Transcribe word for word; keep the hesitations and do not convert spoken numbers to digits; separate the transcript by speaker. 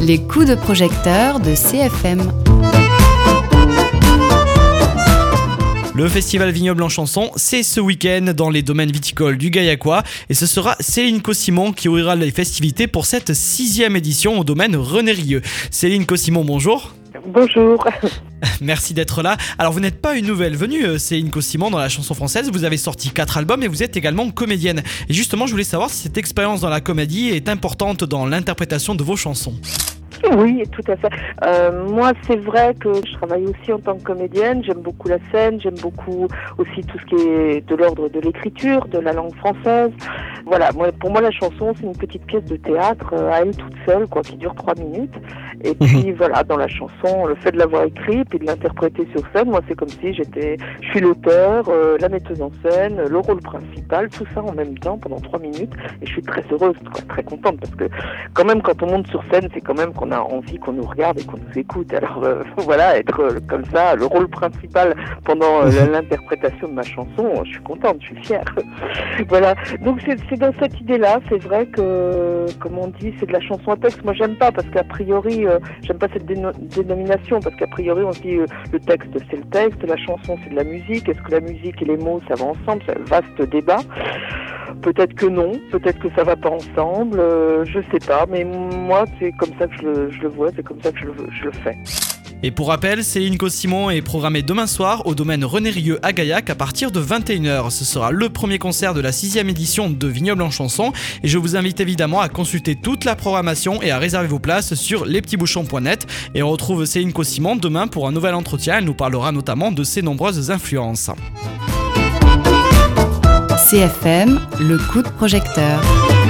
Speaker 1: Les coups de projecteur de C F M.
Speaker 2: Le festival Vignoble en chanson, c'est ce week-end dans les domaines viticoles du Gaillacois et ce sera Céline Cossimon qui ouvrira les festivités pour cette sixième édition au domaine René Rieu. Céline Cossimon, bonjour.
Speaker 3: Bonjour.
Speaker 2: Merci d'être là. Alors vous n'êtes pas une nouvelle venue, Céline Cossimon, dans la chanson française. Vous avez sorti quatre albums et vous êtes également comédienne. Et justement, je voulais savoir si cette expérience dans la comédie est importante dans l'interprétation de vos chansons.
Speaker 3: Oui, tout à fait. Euh, moi, c'est vrai que je travaille aussi en tant que comédienne. J'aime beaucoup la scène, j'aime beaucoup aussi tout ce qui est de l'ordre de l'écriture, de la langue française. Voilà, moi, pour moi, la chanson, c'est une petite pièce de théâtre euh, à elle toute seule, quoi, qui dure trois minutes. Et puis, voilà, dans la chanson, le fait de l'avoir écrite et de l'interpréter sur scène, moi, c'est comme si j'étais, je suis l'auteur, euh, la metteuse en scène, le rôle principal, tout ça en même temps pendant trois minutes. Et je suis très heureuse, quoi, très contente, parce que quand même, quand on monte sur scène, c'est quand même qu'on a envie qu'on nous regarde et qu'on nous écoute. Alors euh, voilà, être euh, comme ça, le rôle principal pendant euh, l'interprétation de ma chanson, je suis contente, je suis fière. Voilà, donc c'est, c'est dans cette idée-là, c'est vrai que, comme on dit, c'est de la chanson à texte. Moi j'aime pas, parce qu'a priori, euh, j'aime pas cette déno- dénomination, parce qu'a priori on se dit euh, le texte c'est le texte, la chanson c'est de la musique, est-ce que la musique et les mots ça va ensemble? C'est un vaste débat. Peut-être que non, peut-être que ça va pas ensemble, euh, je sais pas, mais moi c'est comme ça que je le, je le vois, c'est comme ça que je le, je le fais.
Speaker 2: Et pour rappel, Céline Cossimon est programmée demain soir au domaine René Rieu à Gaillac à partir de vingt et une heures. Ce sera le premier concert de la sixième édition de Vignoble en chanson et je vous invite évidemment à consulter toute la programmation et à réserver vos places sur lespetitsbouchons point net. Et on retrouve Céline Cossimon demain pour un nouvel entretien. Elle nous parlera notamment de ses nombreuses influences.
Speaker 1: C F M, le coup de projecteur.